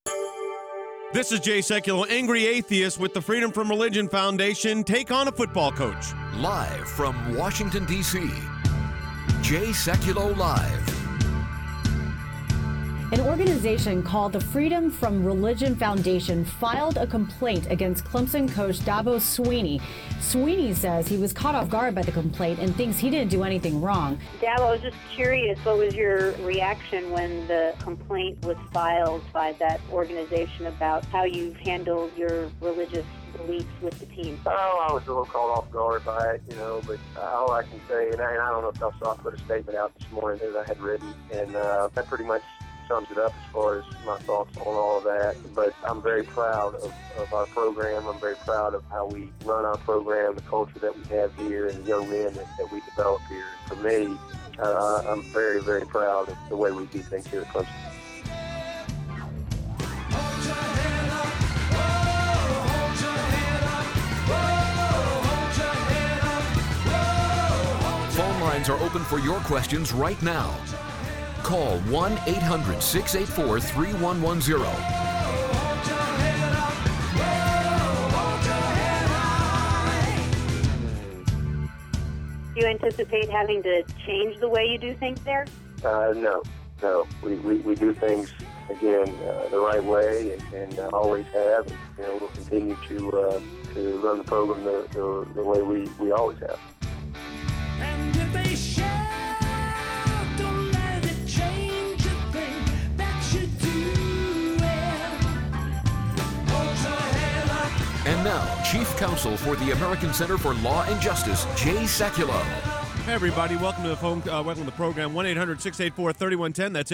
This is Jay Sekulow, angry atheist with the Freedom from Religion Foundation. Take on a football coach. Live from Washington, D.C., Jay Sekulow Live. An organization called the Freedom from Religion Foundation filed a complaint against Clemson coach Dabo Swinney. Swinney says he was caught off guard by the complaint and thinks he didn't do anything wrong. Dabo, I was just curious, what was your reaction when the complaint was filed by that organization about how you've handled your religious beliefs with the team? Oh, I was a little caught off guard by it, but all I can say, and I don't know if y'all saw, I put a statement out this morning that I had written, and that pretty much sums it up as far as my thoughts on all of that. But I'm very proud of our program. I'm very proud of how we run our program, the culture that we have here, and the young men that we develop here. For me, I'm very, very proud of the way we do things here at Clemson. Phone lines are open for your questions right now. Call 1-800-684-3110. Do you anticipate having to change the way you do things there? No. We do things, again, the right way, and always have. And, we'll continue to run the program the way we always have. And if they shout, don't let it change a thing that you do. Hold your head up. And now, Chief Counsel for the American Center for Law and Justice, Jay Sekulow. Hey, everybody. Welcome to the phone. Welcome to the program. 1-800-684-3110. That's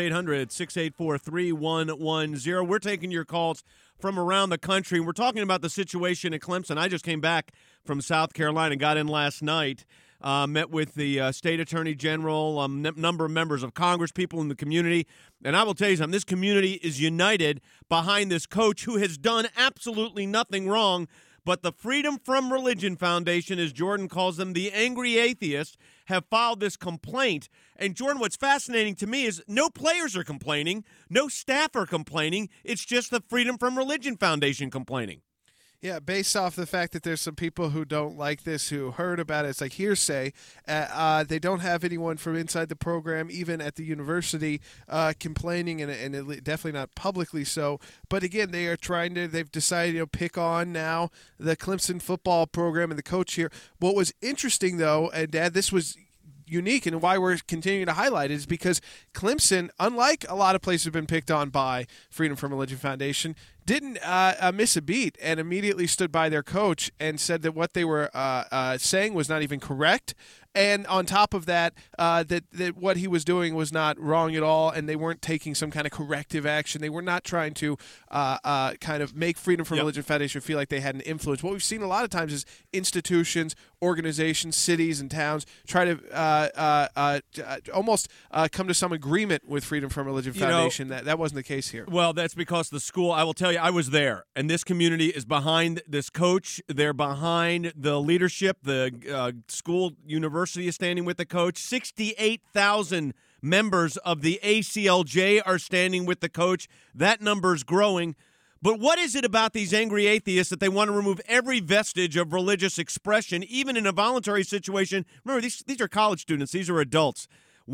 800-684-3110. We're taking your calls from around the country. We're talking about the situation at Clemson. I just came back from South Carolina, got in last night. Met with the state attorney general, number of members of Congress, people in the community. And I will tell you something, this community is united behind this coach who has done absolutely nothing wrong. But the Freedom from Religion Foundation, as Jordan calls them, the angry atheists, have filed this complaint. And Jordan, what's fascinating to me is no players are complaining, no staff are complaining. It's just the Freedom from Religion Foundation complaining. Yeah, based off the fact that there's some people who don't like this, who heard about it, it's like hearsay. They don't have anyone from inside the program, even at the university, complaining, and definitely not publicly so. But again, they've decided to pick on now the Clemson football program and the coach here. What was interesting, though, and Dad, this was unique, and why we're continuing to highlight it is because Clemson, unlike a lot of places have been picked on by Freedom from Religion Foundation, didn't miss a beat and immediately stood by their coach and said that what they were saying was not even correct. And on top of that, that what he was doing was not wrong at all, and they weren't taking some kind of corrective action. They were not trying to kind of make Freedom from Religion Foundation feel like they had an influence. What we've seen a lot of times is institutions, organizations, cities, and towns try to almost come to some agreement with Freedom from Religion Foundation. That wasn't the case here. Well, that's because the school, I will tell you, I was there, and this community is behind this coach. They're behind the leadership. The school university is standing with the coach. 68,000 members of the ACLJ are standing with the coach. That number's growing. But what is it about these angry atheists that they want to remove every vestige of religious expression, even in a voluntary situation? Remember, these are college students. These are adults.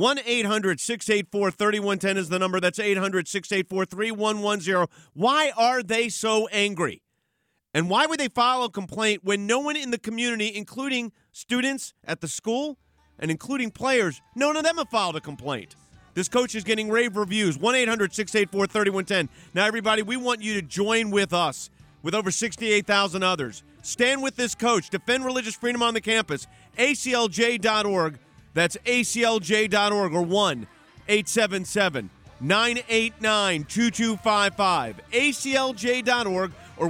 1-800-684-3110 is the number. That's 800-684-3110. Why are they so angry? And why would they file a complaint when no one in the community, including students at the school and including players, none of them have filed a complaint? This coach is getting rave reviews. 1-800-684-3110. Now, everybody, we want you to join with us, with over 68,000 others. Stand with this coach. Defend religious freedom on the campus. ACLJ.org. That's ACLJ.org or 1-877-989-2255. ACLJ.org or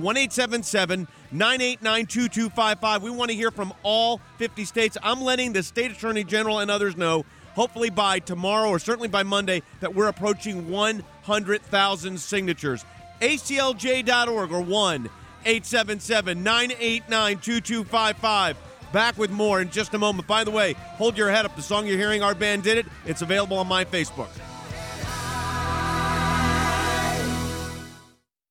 1-877-989-2255. We want to hear from all 50 states. I'm letting the state attorney general and others know, hopefully by tomorrow or certainly by Monday, that we're approaching 100,000 signatures. ACLJ.org or 1-877-989-2255. Back with more in just a moment. By the way, hold your head up. The song you're hearing, our band did it. It's available on my Facebook.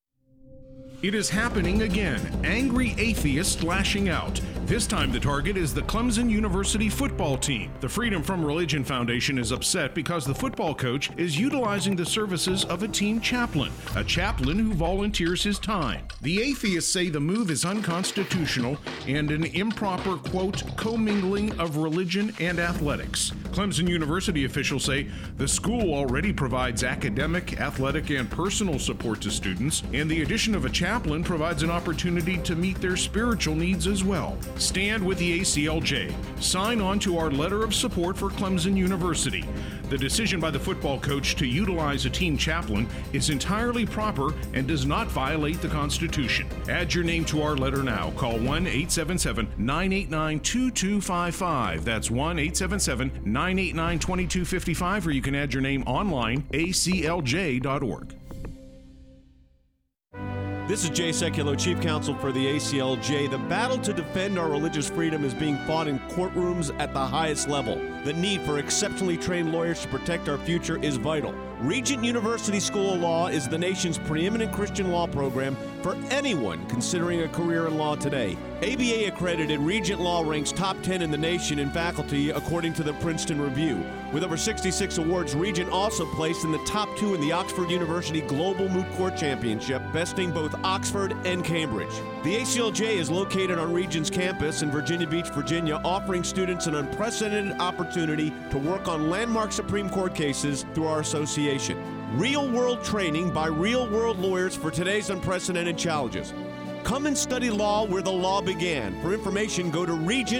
It is happening again. Angry atheists lashing out. This time the target is the Clemson University football team. The Freedom from Religion Foundation is upset because the football coach is utilizing the services of a team chaplain, a chaplain who volunteers his time. The atheists say the move is unconstitutional and an improper, quote, commingling of religion and athletics. Clemson University officials say the school already provides academic, athletic, and personal support to students, and the addition of a chaplain provides an opportunity to meet their spiritual needs as well. Stand with the ACLJ. Sign on to our letter of support for Clemson University. The decision by the football coach to utilize a team chaplain is entirely proper and does not violate the Constitution. Add your name to our letter now. Call 1-877-989-2255. That's 1-877-989-2255, or you can add your name online, aclj.org. This is Jay Sekulow, Chief Counsel for the ACLJ. The battle to defend our religious freedom is being fought in courtrooms at the highest level. The need for exceptionally trained lawyers to protect our future is vital. Regent University School of Law is the nation's preeminent Christian law program for anyone considering a career in law today. ABA accredited Regent Law ranks top 10 in the nation in faculty according to the Princeton Review. With over 66 awards, Regent also placed in the top 2 in the Oxford University Global Moot Court Championship, besting both Oxford and Cambridge. The ACLJ is located on Regent's campus in Virginia Beach, Virginia, offering students an unprecedented opportunity to work on landmark Supreme Court cases through our association. Real-world training by real-world lawyers for today's unprecedented challenges. Come and study law where the law began. For information, go to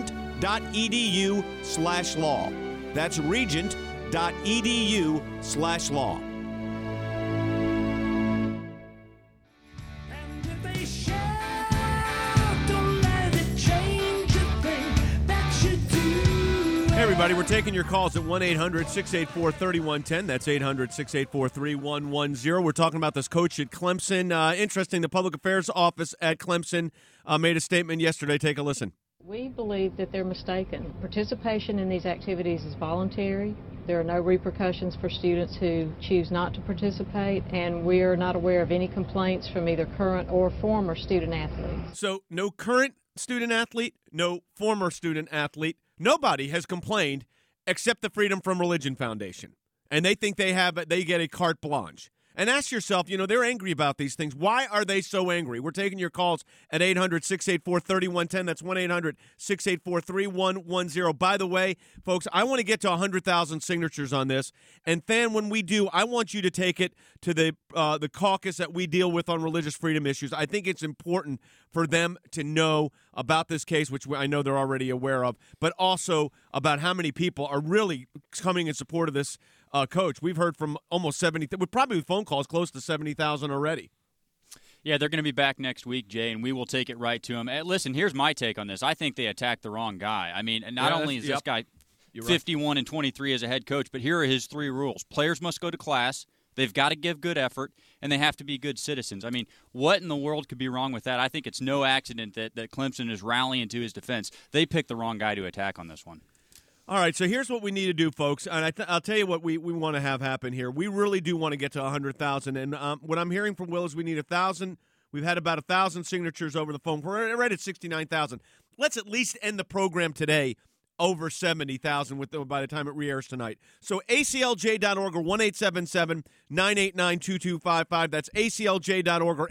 regent.edu/law. That's regent.edu/law. Hey everybody, we're taking your calls at 1-800-684-3110. That's 800-684-3110. We're talking about this coach at Clemson. Interesting, the Public Affairs Office at Clemson made a statement yesterday. Take a listen. We believe that they're mistaken. Participation in these activities is voluntary. There are no repercussions for students who choose not to participate, and we are not aware of any complaints from either current or former student athletes. So no current student athlete, no former student athlete. Nobody has complained except the Freedom from Religion Foundation. And they think they get a carte blanche. And ask yourself, they're angry about these things. Why are they so angry? We're taking your calls at 800-684-3110. That's 1-800-684-3110. By the way, folks, I want to get to 100,000 signatures on this. And, Fan, when we do, I want you to take it to the caucus that we deal with on religious freedom issues. I think it's important for them to know about this case, which I know they're already aware of, but also about how many people are really coming in support of this coach. We've heard from almost 70, with probably phone calls close to 70,000 already. Yeah, they're going to be back next week, Jay, and we will take it right to them. Listen, here's my take on this. I think they attacked the wrong guy. I mean, not only is this guy 51-23 as a head coach, but here are his 3 rules. Players must go to class. They've got to give good effort, and they have to be good citizens. I mean, what in the world could be wrong with that? I think it's no accident that Clemson is rallying to his defense. They picked the wrong guy to attack on this one. All right, so here's what we need to do, folks, and I'll tell you what we want to have happen here. We really do want to get to 100,000, and what I'm hearing from Will is we need 1,000. We've had about 1,000 signatures over the phone. We're right at 69,000. Let's at least end the program today over 70,000 by the time it re-airs tonight. So aclj.org or 1-877-989-2255. That's aclj.org or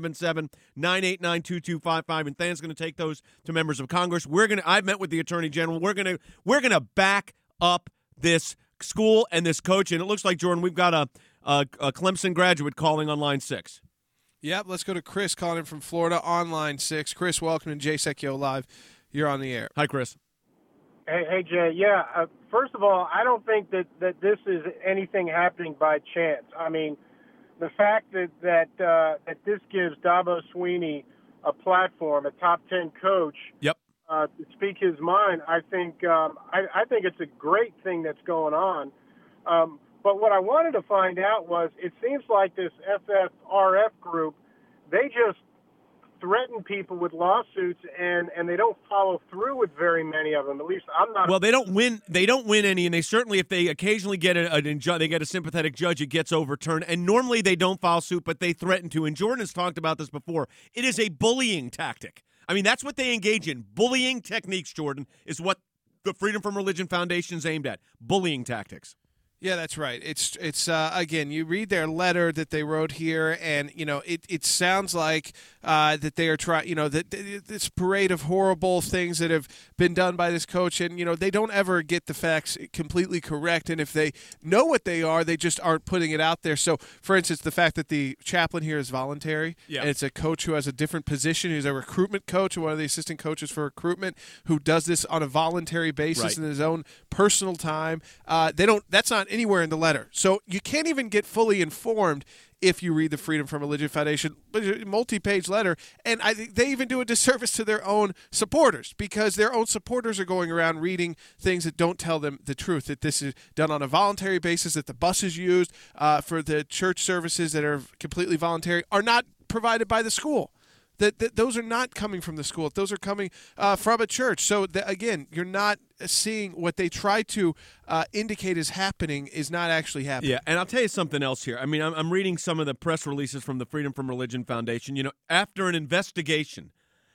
877-989-2255. And Than's going to take those to members of Congress. I've met with the Attorney General. We're going to back up this school and this coach. And it looks like, Jordan, we've got a Clemson graduate calling on line 6. Yep, let's go to Chris calling in from Florida on line 6. Chris, welcome to Jay Sekulow Live. You're on the air. Hi, Chris. Hey, Jay. Yeah, first of all, I don't think that this is anything happening by chance. I mean, the fact that this gives Dabo Swinney a platform, a top 10 coach, to speak his mind, I think it's a great thing that's going on. But what I wanted to find out was, it seems like this FFRF group, they just threaten people with lawsuits, and they don't follow through with very many of them. At least I'm not. Well, they don't win. They don't win any, and they certainly, if they occasionally get they get a sympathetic judge, it gets overturned. And normally they don't file suit, but they threaten to. And Jordan has talked about this before. It is a bullying tactic. I mean, that's what they engage in. Bullying techniques, Jordan, is what the Freedom from Religion Foundation is aimed at. Bullying tactics. Yeah, that's right. It's again, you read their letter that they wrote here, and it sounds like that they are trying. That this parade of horrible things that have been done by this coach, and they don't ever get the facts completely correct. And if they know what they are, they just aren't putting it out there. So, for instance, the fact that the chaplain here is voluntary, and it's a coach who has a different position, who's a recruitment coach, or one of the assistant coaches for recruitment, who does this on a voluntary basis in his own personal time. They don't. That's not anywhere in the letter. So you can't even get fully informed if you read the Freedom from Religion Foundation multi-page letter. And I think they even do a disservice to their own supporters, because their own supporters are going around reading things that don't tell them the truth, that this is done on a voluntary basis, that the buses used for the church services that are completely voluntary are not provided by the school. That those are not coming from the school. Those are coming from a church. So, again, you're not seeing what they try to indicate is happening is not actually happening. Yeah, and I'll tell you something else here. I mean, I'm reading some of the press releases from the Freedom from Religion Foundation. After an investigation,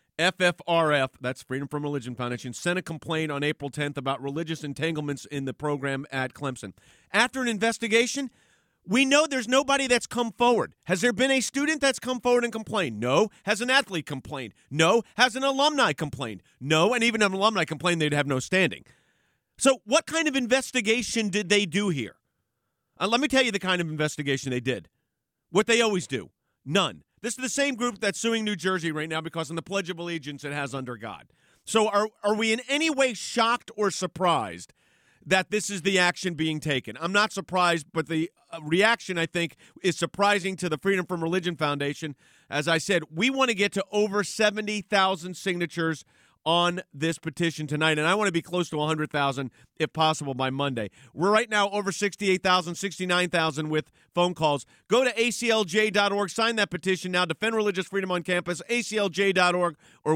FFRF, that's Freedom from Religion Foundation, sent a complaint on April 10th about religious entanglements in the program at Clemson. After an investigation, we know there's nobody that's come forward. Has there been a student that's come forward and complained? No. Has an athlete complained? No. Has an alumni complained? No. And even if an alumni complained, they'd have no standing. So what kind of investigation did they do here? Let me tell you the kind of investigation they did. What they always do. None. This is the same group that's suing New Jersey right now because in the Pledge of Allegiance it has under God. So are we in any way shocked or surprised that this is the action being taken? I'm not surprised, but the reaction, I think, is surprising to the Freedom from Religion Foundation. As I said, we want to get to over 70,000 signatures on this petition tonight, and I want to be close to 100,000 if possible by Monday. We're right now over 68,000, 69,000 with phone calls. Go to aclj.org, sign that petition now, defend religious freedom on campus, aclj.org, or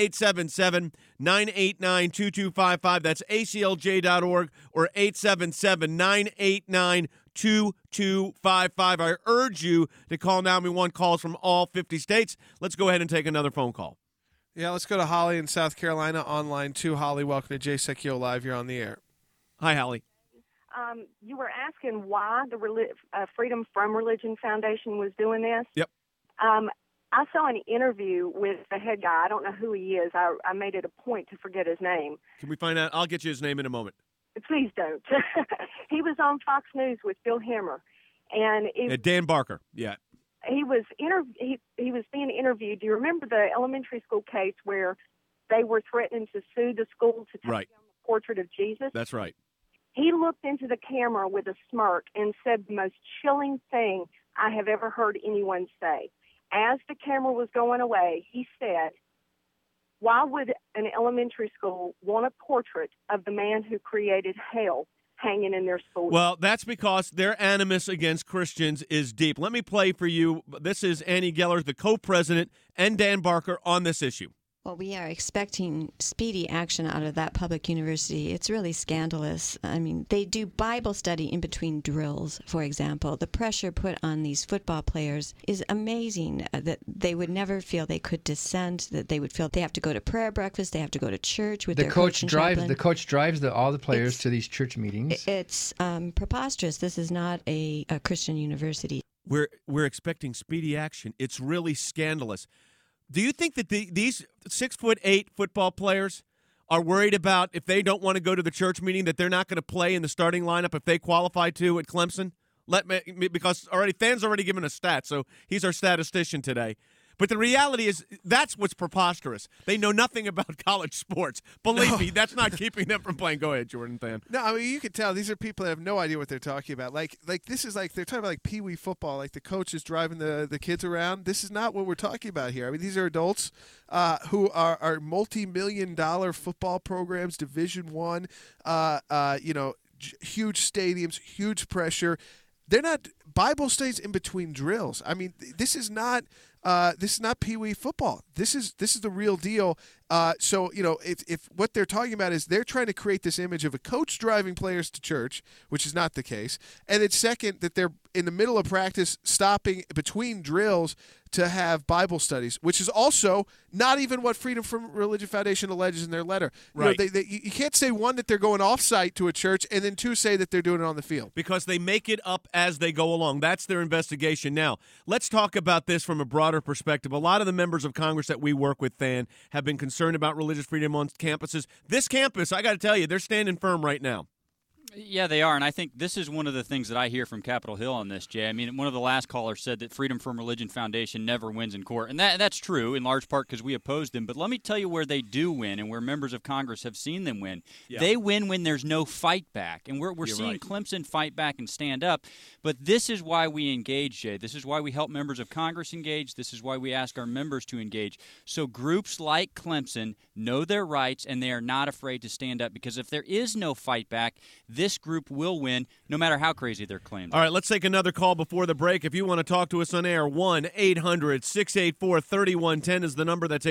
1-877-989-2255. That's aclj.org, or 877-989-2255. I urge you to call now. We want calls from all 50 states. Let's go ahead and take another phone call. Yeah, let's go to Holly in South Carolina on line 2. Holly, welcome to Jay Secchio Live. You're on the air. Hi, Holly. You were asking why the Freedom from Religion Foundation was doing this? Yep. I saw an interview with the head guy. I don't know who he is. I made it a point to forget his name. Can we find out? I'll get you his name in a moment. Please don't. He was on Fox News with Bill Hemmer. And Dan Barker, yeah. He was he was being interviewed. Do you remember the elementary school case where they were threatening to sue the school to take down the portrait of Jesus? That's right. He looked into the camera with a smirk and said the most chilling thing I have ever heard anyone say. As the camera was going away, he said, "Why would an elementary school want a portrait of the man who created hell hanging in their school?" Well, that's because their animus against Christians is deep. Let me play for you. This is Annie Geller, the co-president, and Dan Barker on this issue. Well, we are expecting speedy action out of that public university. It's really scandalous. I mean, they do Bible study in between drills, for example. The pressure put on these football players is amazing, that they would never feel they could dissent, that they would feel they have to go to prayer breakfast, they have to go to church with their coach and chaplain. The coach drives all the players to these church meetings. It's preposterous. This is not a Christian university. We're expecting speedy action. It's really scandalous. Do you think that these 6'8" football players are worried about, if they don't want to go to the church meeting, that they're not going to play in the starting lineup if they qualify to at Clemson? Because fans already given a stat, so he's our statistician today. But the reality is that's what's preposterous. They know nothing about college sports. Believe me, that's not keeping them from playing. Go ahead, Jordan Than. No, I mean, you can tell these are people that have no idea what they're talking about. Like this is like they're talking about like Pee-wee football, like the coach is driving the kids around. This is not what we're talking about here. I mean, these are adults who are multi-million-dollar football programs, Division I, huge stadiums, huge pressure. They're not Bible studies in between drills. I mean, this is not Pee Wee football. This is the real deal. So, if what they're talking about is they're trying to create this image of a coach driving players to church, which is not the case, and then second, that they're in the middle of practice stopping between drills to have Bible studies, which is also not even what Freedom from Religion Foundation alleges in their letter. Right. You can't say, one, that they're going off-site to a church, and then two, say that they're doing it on the field. Because they make it up as they go along. That's their investigation. Now, let's talk about this from a broader perspective. A lot of the members of Congress that we work with, Than, have been concerned about religious freedom on campuses. This campus, I got to tell you, they're standing firm right now. Yeah, they are, and I think this is one of the things that I hear from Capitol Hill on this, Jay. I mean, one of the last callers said that Freedom from Religion Foundation never wins in court, and that's true in large part because we oppose them. But let me tell you where they do win and where members of Congress have seen them win. Yeah. They win when there's no fight back, and we're seeing right. Clemson fight back and stand up. But this is why we engage, Jay. This is why we help members of Congress engage. This is why we ask our members to engage. So groups like Clemson know their rights, and they are not afraid to stand up, because if there is no fight back, this group will win, no matter how crazy their claims. All right, let's take another call before the break. If you want to talk to us on air, 1-800-684-3110 is the number. That's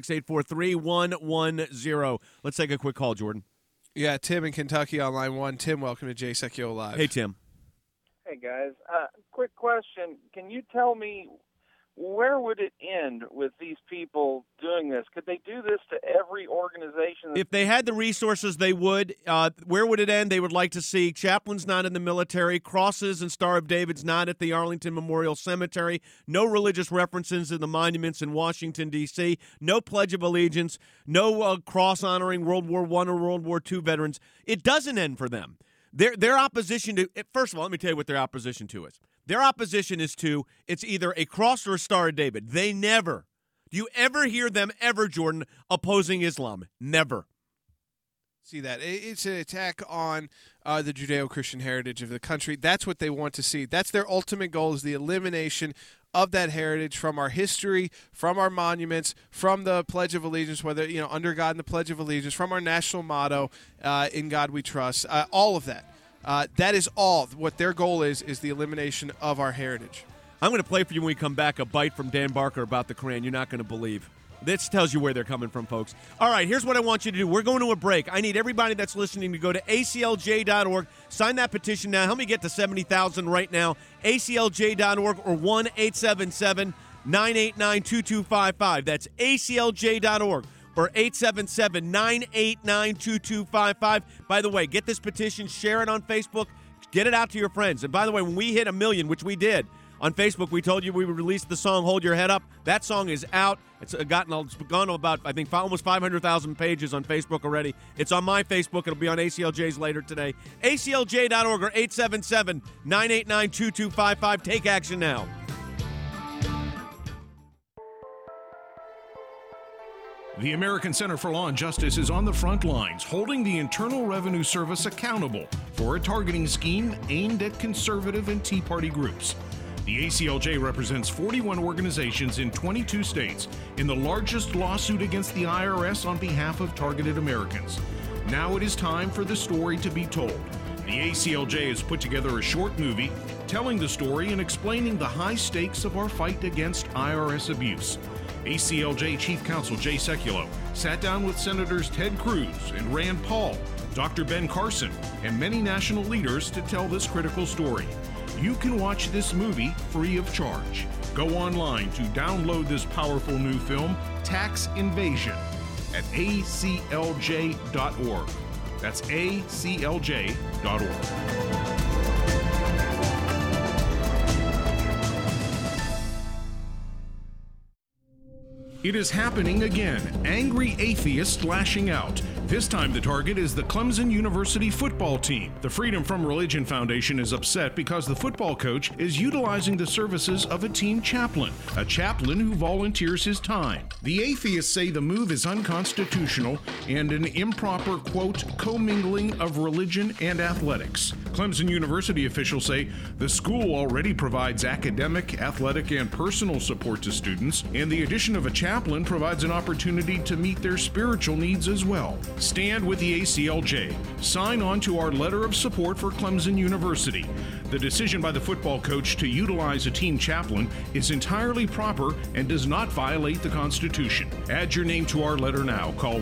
800-684-3110. Let's take a quick call, Jordan. Yeah, Tim in Kentucky on line 1. Tim, welcome to Jay Sekulow Live. Hey, Tim. Hey, guys. Quick question. Can you tell me, where would it end with these people doing this? Could they do this to every organization? If they had the resources, they would. Where would it end? They would like to see chaplains not in the military, crosses and Star of David's not at the Arlington Memorial Cemetery, no religious references in the monuments in Washington, D.C., no Pledge of Allegiance, no cross honoring World War I or World War II veterans. It doesn't end for them. Their opposition to – first of all, let me tell you what their opposition to is. Their opposition is to – it's either a cross or a Star of David. They never – do you ever hear them ever, Jordan, opposing Islam? Never. See that. It's an attack on the Judeo-Christian heritage of the country. That's what they want to see. That's their ultimate goal, is the elimination of that heritage from our history, from our monuments, from the Pledge of Allegiance, whether, under God in the Pledge of Allegiance, from our national motto, in God we trust, all of that. That is all. What their goal is the elimination of our heritage. I'm going to play for you when we come back a bite from Dan Barker about the Quran. You're not going to believe. This tells you where they're coming from, folks. All right, here's what I want you to do. We're going to a break. I need everybody that's listening to go to aclj.org. Sign that petition now. Help me get to 70,000 right now. aclj.org or 1-877-989-2255. That's aclj.org or 877-989-2255. By the way, get this petition, share it on Facebook, get it out to your friends. And by the way, when we hit 1 million, which we did, on Facebook, we told you we would release the song Hold Your Head Up. That song is out. It's gone to about, I think, almost 500,000 pages on Facebook already. It's on my Facebook. It'll be on ACLJ's later today. ACLJ.org or 877-989-2255. Take action now. The American Center for Law and Justice is on the front lines, holding the Internal Revenue Service accountable for a targeting scheme aimed at conservative and Tea Party groups. The ACLJ represents 41 organizations in 22 states in the largest lawsuit against the IRS on behalf of targeted Americans. Now it is time for the story to be told. The ACLJ has put together a short movie telling the story and explaining the high stakes of our fight against IRS abuse. ACLJ Chief Counsel Jay Sekulow sat down with Senators Ted Cruz and Rand Paul, Dr. Ben Carson, and many national leaders to tell this critical story. You can watch this movie free of charge. Go online to download this powerful new film, Tax Invasion, at aclj.org. That's aclj.org. It is happening again. Angry atheists lashing out. This time the target is the Clemson University football team. The Freedom from Religion Foundation is upset because the football coach is utilizing the services of a team chaplain, a chaplain who volunteers his time. The atheists say the move is unconstitutional and an improper, quote, commingling of religion and athletics. Clemson University officials say the school already provides academic, athletic, and personal support to students, and the addition of a chaplain provides an opportunity to meet their spiritual needs as well. Stand with the ACLJ. Sign on to our letter of support for Clemson University. The decision by the football coach to utilize a team chaplain is entirely proper and does not violate the Constitution. Add your name to our letter now. Call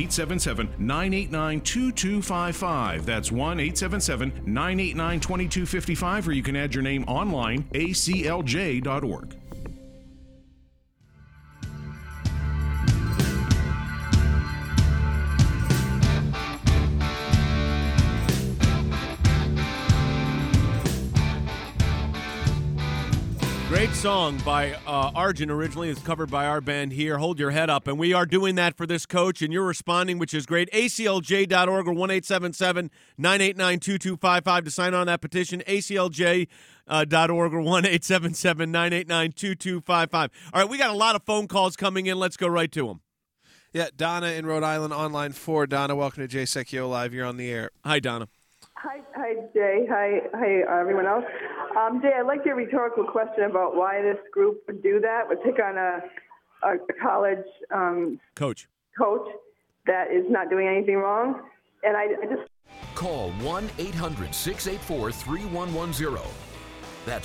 1-877-989-2255. That's 1-877-989-2255, or you can add your name online, aclj.org. Great song by Arjun originally. It's covered by our band here. Hold your head up. And we are doing that for this coach, and you're responding, which is great. ACLJ.org or 1-877-989-2255 to sign on that petition. ACLJ.org or 1-877-989-2255. All right, we got a lot of phone calls coming in. Let's go right to them. Yeah, Donna in Rhode Island on line 4. Donna, welcome to Jay Secchio Live. You're on the air. Hi, Donna. Hi, Jay. Hi, everyone else. Jay, I'd like your rhetorical question about why this group would do that, would pick on a college coach that is not doing anything wrong. And I just... Call 1-800-684-3110. That's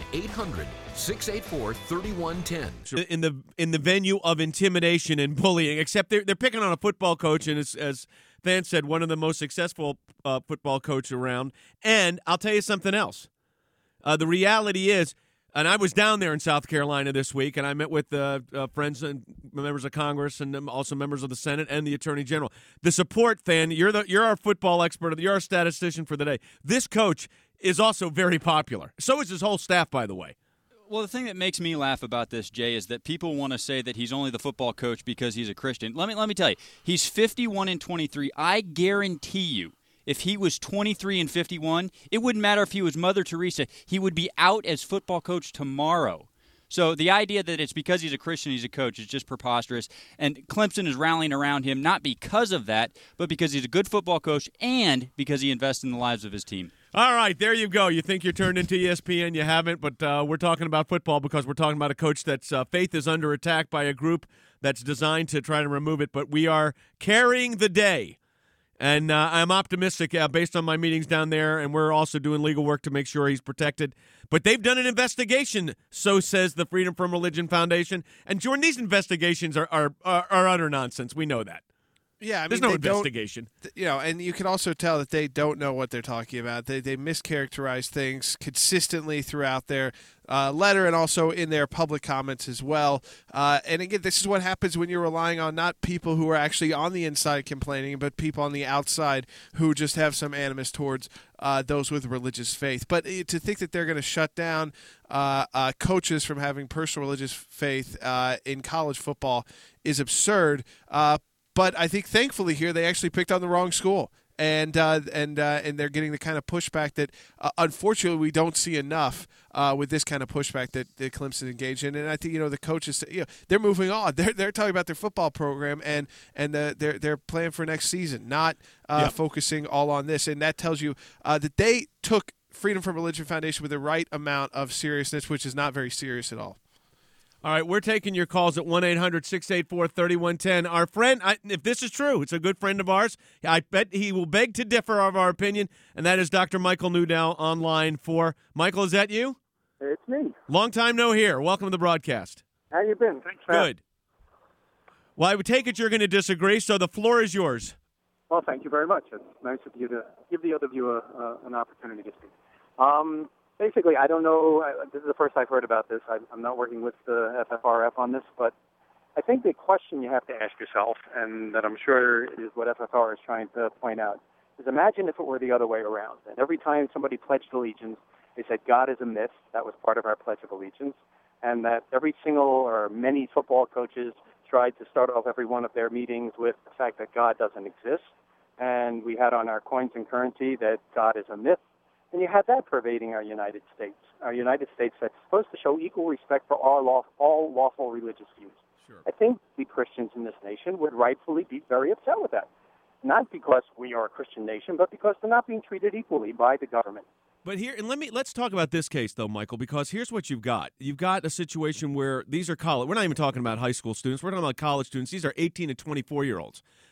1-800-684-3110. In the venue of intimidation and bullying, except they're picking on a football coach, and as Van said, one of the most successful football coaches around. And I'll tell you something else. The reality is, and I was down there in South Carolina this week, and I met with friends and members of Congress and also members of the Senate and the Attorney General. The support, Fan, you're our football expert. You're our statistician for the day. This coach is also very popular. So is his whole staff, by the way. Well, the thing that makes me laugh about this, Jay, is that people want to say that he's only the football coach because he's a Christian. Let me tell you, he's 51-23. I guarantee you, if he was 23-51, it wouldn't matter if he was Mother Teresa. He would be out as football coach tomorrow. So the idea that it's because he's a Christian he's a coach is just preposterous. And Clemson is rallying around him not because of that, but because he's a good football coach and because he invests in the lives of his team. All right, there you go. You think you're turned into ESPN, you haven't, but we're talking about football because we're talking about a coach that's faith is under attack by a group that's designed to try to remove it, but we are carrying the day. And I'm optimistic based on my meetings down there, and we're also doing legal work to make sure he's protected. But they've done an investigation, so says the Freedom from Religion Foundation. And, Jordan, these investigations are utter nonsense. We know that. Yeah, I mean, there's no investigation. And you can also tell that they don't know what they're talking about. They mischaracterize things consistently throughout their letter and also in their public comments as well. And again, this is what happens when you're relying on not people who are actually on the inside complaining, but people on the outside who just have some animus towards those with religious faith. But to think that they're going to shut down coaches from having personal religious faith in college football is absurd. But I think, thankfully, here they actually picked on the wrong school, and they're getting the kind of pushback that, unfortunately, we don't see enough with this kind of pushback that Clemson engaged in. And I think the coaches, they're moving on. They're talking about their football program and their plan for next season, not focusing all on this. And that tells you that they took Freedom from Religion Foundation with the right amount of seriousness, which is not very serious at all. All right, we're taking your calls at 1-800-684-3110. Our friend, if this is true, it's a good friend of ours. I bet he will beg to differ of our opinion, and that is Dr. Michael Newdow on line 4. Michael, is that you? It's me. Long time no hear. Welcome to the broadcast. How you been? Thanks for Good. Well, I would take it you're going to disagree, so the floor is yours. Well, thank you very much. It's nice of you to give the other viewer an opportunity to speak. Basically, I don't know. This is the first I've heard about this. I'm not working with the FFRF on this, but I think the question you have to ask yourself, and that I'm sure is what FFR is trying to point out, is imagine if it were the other way around. And every time somebody pledged allegiance, they said God is a myth. That was part of our Pledge of Allegiance. And that every single or many football coaches tried to start off every one of their meetings with the fact that God doesn't exist. And we had on our coins and currency that God is a myth. And you had that pervading our United States that's supposed to show equal respect for all lawful religious views. Sure. I think the Christians in this nation would rightfully be very upset with that. Not because we are a Christian nation, but because they're not being treated equally by the government. But here, and let's talk about this case, though, Michael, because here's what you've got. You've got a situation where these are college. We're not even talking about high school students. We're talking about college students. These are 18 to 24-year-olds.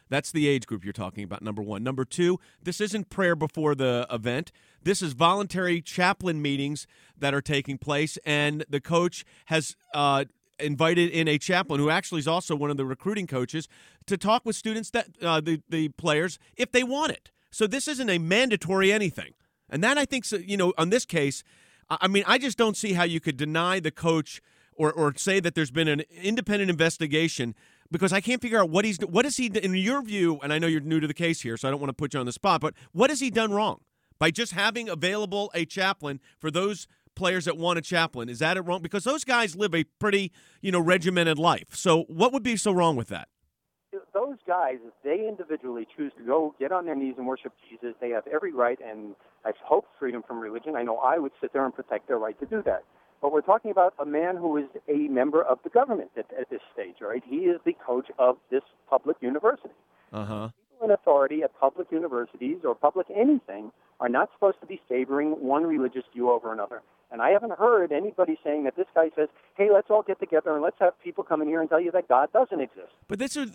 That's the age group you're talking about, number one. Number two, this isn't prayer before the event. This is voluntary chaplain meetings that are taking place, and the coach has invited in a chaplain who actually is also one of the recruiting coaches to talk with students, that the players, if they want it. So this isn't a mandatory anything. And that, I think, so, on this case, I mean, I just don't see how you could deny the coach or say that there's been an independent investigation, because I can't figure out what is he, in your view, and I know you're new to the case here, so I don't want to put you on the spot, but what has he done wrong by just having available a chaplain for those players that want a chaplain? Is that it wrong? Because those guys live a pretty, regimented life. So what would be so wrong with that? Those guys, if they individually choose to go get on their knees and worship Jesus, they have every right, and I hope freedom from religion. I know I would sit there and protect their right to do that. But we're talking about a man who is a member of the government at this stage, right? He is the coach of this public university. Uh-huh. People in authority at public universities or public anything are not supposed to be favoring one religious view over another. And I haven't heard anybody saying that this guy says, hey, let's all get together and let's have people come in here and tell you that God doesn't exist. But this is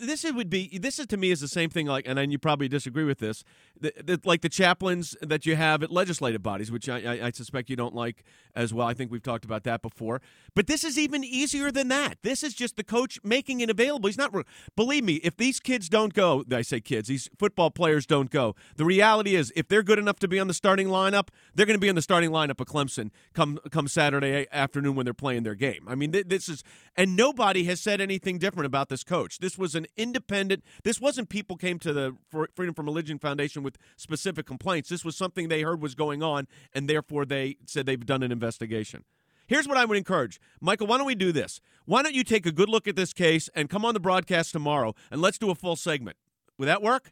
to me is the same thing, like, and you probably disagree with this, like the chaplains that you have at legislative bodies, which I suspect you don't like as well. I think we've talked about that before. But this is even easier than that. This is just the coach making it available. He's not, believe me, if these kids don't go, I say kids, these football players don't go, the reality is if they're good enough to be on the starting lineup, they're going to be in the starting lineup of Clemson come Saturday afternoon when they're playing their game. I mean, this is, and nobody has said anything different about this coach. This was an independent, this wasn't people came to the Freedom from Religion Foundation with specific complaints. This was something they heard was going on, and therefore they said they've done an investigation. Here's what I would encourage. Michael, why don't we do this? Why don't you take a good look at this case and come on the broadcast tomorrow, and let's do a full segment. Would that work?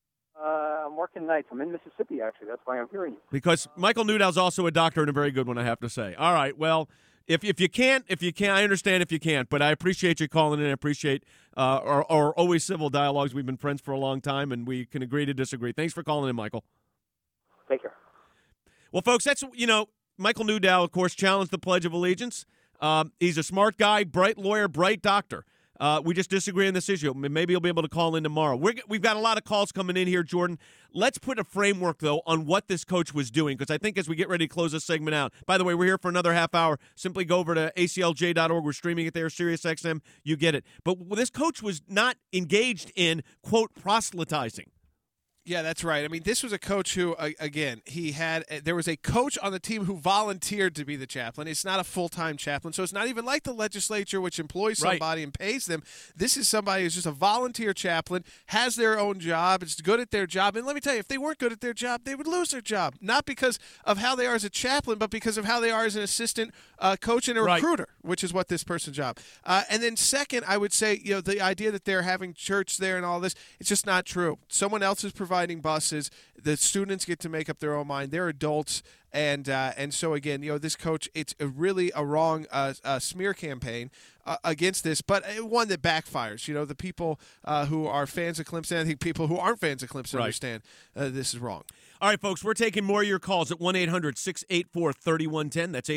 I'm working nights. I'm in Mississippi, actually. That's why I'm hearing you. Because Michael Newdow's also a doctor and a very good one, I have to say. All right, well, if you can't, I understand if you can't, but I appreciate you calling in. I appreciate our always civil dialogues. We've been friends for a long time, and we can agree to disagree. Thanks for calling in, Michael. Take care. Well, folks, that's, Michael Newdow, of course, challenged the Pledge of Allegiance. He's a smart guy, bright lawyer, bright doctor. We just disagree on this issue. Maybe he'll be able to call in tomorrow. We've got a lot of calls coming in here, Jordan. Let's put a framework, though, on what this coach was doing, because I think as we get ready to close this segment out, by the way, we're here for another half hour. Simply go over to aclj.org. We're streaming it there, SiriusXM. You get it. But this coach was not engaged in, quote, proselytizing. Yeah, that's right. I mean, this was a coach who, again, there was a coach on the team who volunteered to be the chaplain. It's not a full-time chaplain, so it's not even like the legislature, which employs somebody and pays them. This is somebody who's just a volunteer chaplain, has their own job, is good at their job. And let me tell you, if they weren't good at their job, they would lose their job. Not because of how they are as a chaplain, but because of how they are as an assistant coach and a recruiter, which is what this person's job. And then second, I would say, the idea that they're having church there and all this, it's just not true. Someone else is providing buses. The students get to make up their own mind. They're adults, and so again, this coach, it's really a wrong smear campaign against this, but one that backfires. The people who are fans of Clemson, I think people who aren't fans of Clemson understand this is wrong. All right, folks, we're taking more of your calls at 1-800-684-3110. That's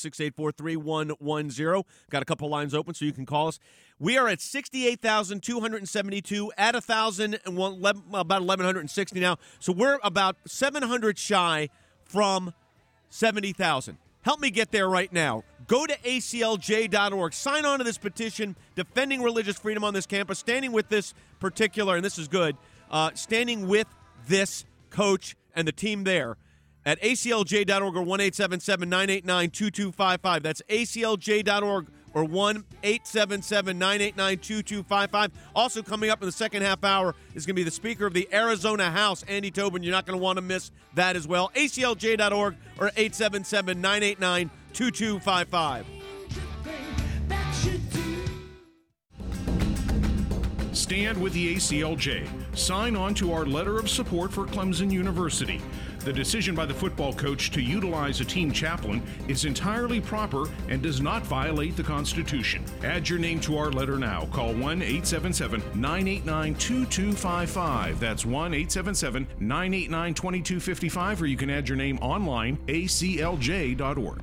800-684-3110. Got a couple lines open, so you can call us. We are at 68,272 at 1,000 and about 1,160 now. So we're about 700 shy from 70,000. Help me get there right now. Go to aclj.org. Sign on to this petition defending religious freedom on this campus, standing with this particular, and this is good, standing with this coach and the team there at aclj.org or 1-877-989-2255. That's aclj.org or 1-877-989-2255. Also coming up in the second half hour is going to be the Speaker of the Arizona House, Andy Tobin. You're not going to want to miss that as well. aclj.org or 877-989-2255. Stand with the ACLJ. Sign on to our letter of support for Clemson University. The decision by the football coach to utilize a team chaplain is entirely proper and does not violate the Constitution. Add your name to our letter now. Call 1-877-989-2255. That's 1-877-989-2255, or you can add your name online, aclj.org.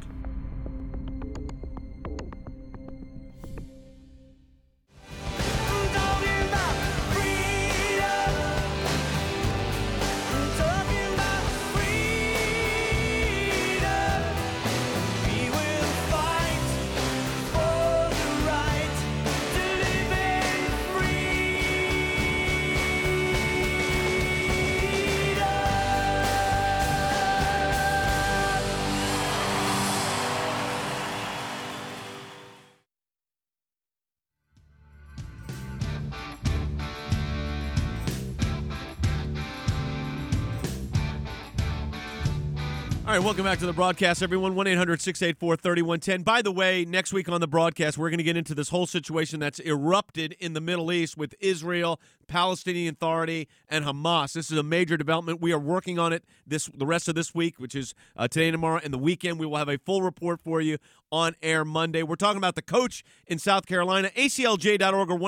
All right, welcome back to the broadcast, everyone. 1-800-684-3110. By the way, next week on the broadcast, we're going to get into this whole situation that's erupted in the Middle East with Israel, Palestinian Authority, and Hamas. This is a major development. We are working on it the rest of this week, which is today and tomorrow, and the weekend. We will have a full report for you on air Monday. We're talking about the coach in South Carolina. ACLJ.org or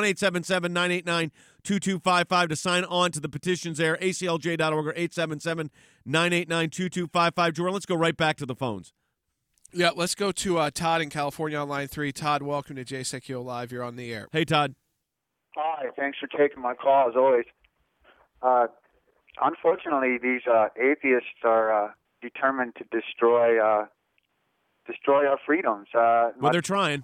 1-877-989-2255 to sign on to the petitions there. ACLJ.org or 877-989-2255. Jordan, let's go right back to the phones. Yeah, let's go to Todd in California on line 3. Todd, welcome to Jay Secchio Live. You're on the air. Hey, Todd. Hi, thanks for taking my call, as always. Unfortunately, these atheists are determined to destroy our freedoms. Well, they're trying.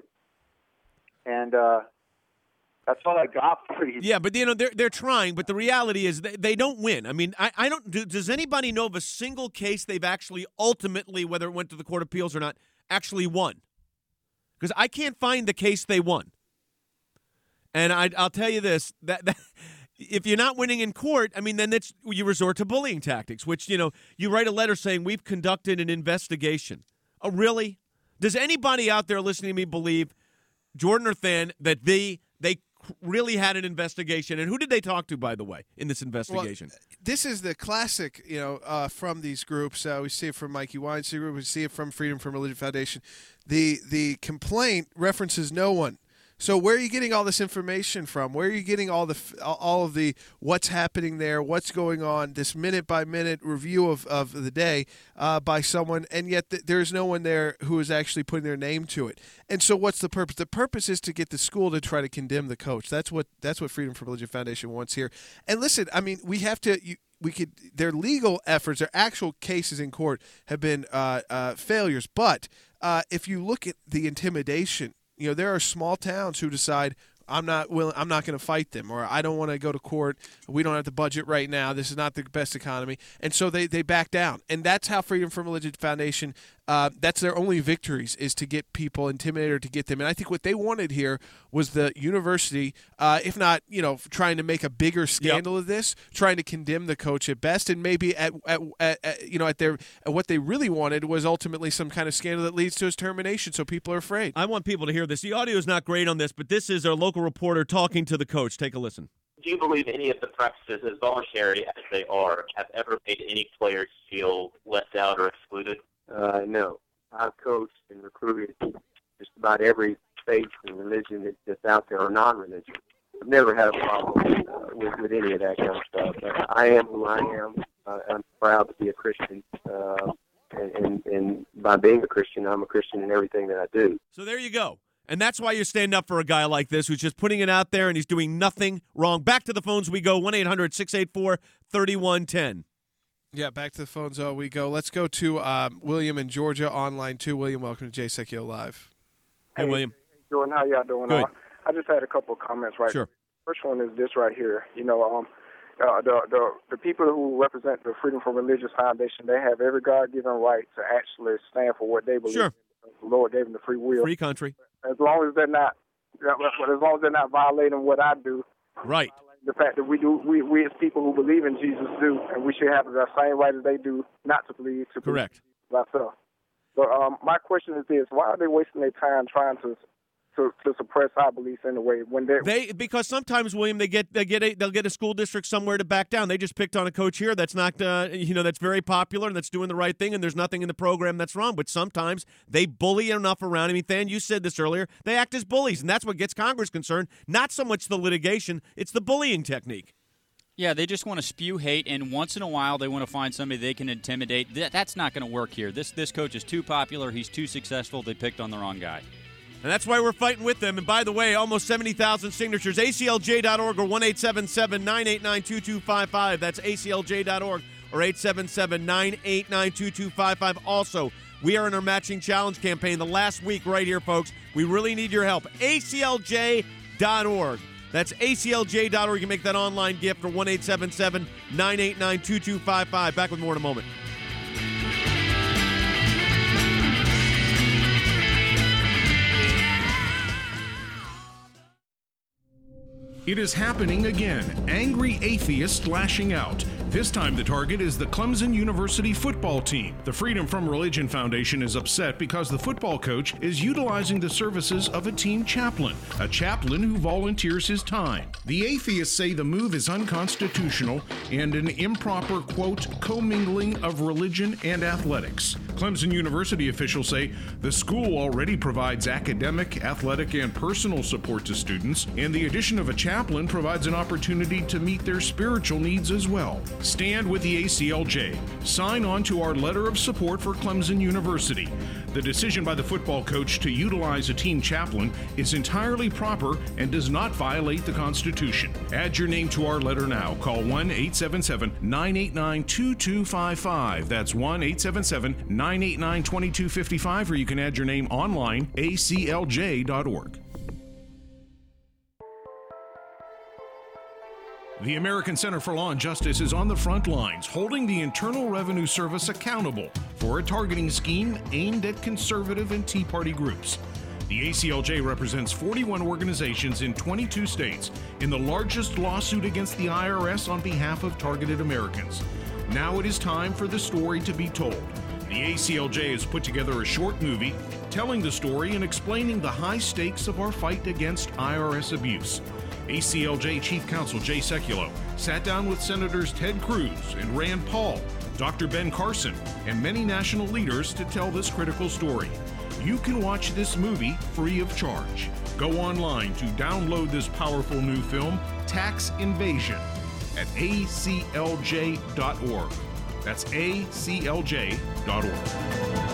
And that's all I got for you. Yeah, but they're trying. But the reality is they don't win. I mean, I don't. Does anybody know of a single case they've actually ultimately, whether it went to the Court of Appeals or not, actually won? Because I can't find the case they won. And I'll tell you this: that if you're not winning in court, I mean, then you resort to bullying tactics. Which you write a letter saying we've conducted an investigation. Oh, really? Does anybody out there listening to me believe, Jordan or Than, that they really had an investigation? And who did they talk to, by the way, in this investigation? Well, this is the classic, from these groups. We see it from Mikey Weinstein Group. We see it from Freedom from Religion Foundation. The complaint references no one. So where are you getting all this information from? Where are you getting all of the what's happening there, what's going on, this minute-by-minute review of the day by someone, and yet there's no one there who is actually putting their name to it. And so what's the purpose? The purpose is to get the school to try to condemn the coach. That's what Freedom from Religion Foundation wants here. And listen, I mean, we have to their legal efforts, their actual cases in court have been failures. But if you look at the intimidation, there are small towns who decide, I'm not going to fight them, or I don't want to go to court. We don't have the budget right now. This is not the best economy. And so they back down. And that's how Freedom from Religion Foundation, that's their only victories, is to get people intimidated or to get them. And I think what they wanted here was the university, if not, trying to make a bigger scandal of this, trying to condemn the coach at best, and maybe at what they really wanted was ultimately some kind of scandal that leads to his termination. So people are afraid. I want people to hear this. The audio is not great on this, but this is our local reporter talking to the coach. Take a listen. Do you believe any of the practices, as voluntary as they are, have ever made any players feel left out or excluded? No. I've coached and recruited just about every faith and religion that's out there, or non-religion. I've never had a problem with any of that kind of stuff. I am who I am. I'm proud to be a Christian. And by being a Christian, I'm a Christian in everything that I do. So there you go. And that's why you stand up for a guy like this who's just putting it out there and he's doing nothing wrong. Back to the phones we go, 1-800-684-3110. Yeah, back to the phones we go. Let's go to William in Georgia on line 2. William, welcome to Jay Secchio Live. Hey, William. Jordan, how y'all doing? Good. I just had a couple of comments right Sure. First one is this right here. The people who represent the Freedom from Religious Foundation, they have every God-given right to actually stand for what they believe. Sure. The Lord gave them the free will. Free country. As long as they're not violating what I do. Right. The fact that we as people who believe in Jesus do, and we should have the same right as they do not to believe. Correct. Believe ourselves. So my question is this: why are they wasting their time trying to suppress our beliefs in a way when because sometimes, William, they'll get a school district somewhere to back down. They just picked on a coach here that's not that's very popular and that's doing the right thing, and there's nothing in the program that's wrong. But sometimes they bully enough around. I mean, Than, you said this earlier. They act as bullies, and that's what gets Congress concerned. Not so much the litigation; it's the bullying technique. Yeah, they just want to spew hate, and once in a while they want to find somebody they can intimidate. That's not going to work here. This coach is too popular. He's too successful. They picked on the wrong guy. And that's why we're fighting with them. And by the way, almost 70,000 signatures. ACLJ.org or 1-877-989-2255. That's ACLJ.org or 877-989-2255. Also, we are in our matching challenge campaign the last week right here, folks. We really need your help. ACLJ.org. That's ACLJ.org. You can make that online gift for 1-877-989-2255. Back with more in a moment. It is happening again. Angry atheists lashing out. This time the target is the Clemson University football team. The Freedom from Religion Foundation is upset because the football coach is utilizing the services of a team chaplain, a chaplain who volunteers his time. The atheists say the move is unconstitutional and an improper, quote, commingling of religion and athletics. Clemson University officials say the school already provides academic, athletic, and personal support to students, and the addition of a chaplain provides an opportunity to meet their spiritual needs as well. Stand with the ACLJ. Sign on to our letter of support for Clemson University. The decision by the football coach to utilize a team chaplain is entirely proper and does not violate the Constitution. Add your name to our letter now. Call 1-877-989-2255. That's 1-877-989-2255, or you can add your name online, aclj.org. The American Center for Law and Justice is on the front lines, holding the Internal Revenue Service accountable for a targeting scheme aimed at conservative and Tea Party groups. The ACLJ represents 41 organizations in 22 states in the largest lawsuit against the IRS on behalf of targeted Americans. Now it is time for the story to be told. The ACLJ has put together a short movie telling the story and explaining the high stakes of our fight against IRS abuse. ACLJ Chief Counsel Jay Sekulow sat down with Senators Ted Cruz and Rand Paul, Dr. Ben Carson, and many national leaders to tell this critical story. You can watch this movie free of charge. Go online to download this powerful new film, Tax Invasion, at aclj.org. That's aclj.org.